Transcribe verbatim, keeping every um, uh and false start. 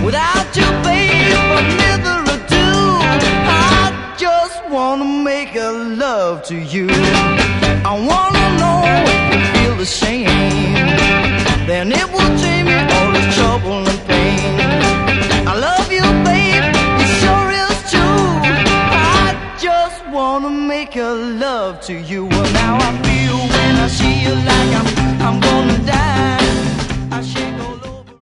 Without you, babe, but neither do. I just wanna make a love to you. I wanna know if you feel the same. Then it will take me all the trouble and pain. I love you, babe, it sure is true. I just wanna make a love to you. Well, now I feel when I see you like I'm, I'm gonna die.